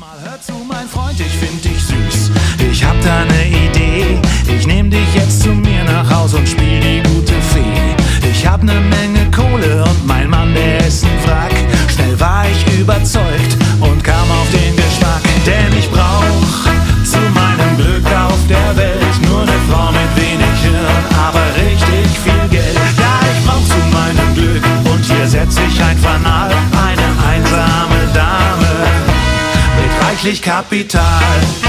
Mal hör zu, mein Freund, ich find dich süß. Ich hab da ne Idee. Ich nehm dich jetzt zu mir nach Haus und spiel die gute Fee. Ich hab ne Menge Kohle und mein Mann, der ist ein Wrack. Schnell war ich überzeugt und kam auf den Geschmack. Denn ich brauch zu meinem Glück auf der Welt nur ne Frau mit wenig Hirn, aber richtig viel Geld. Ja, ich brauch zu meinem Glück und hier setz ich ein Fanal. Eine einsame Dame mit reichlich Kapital.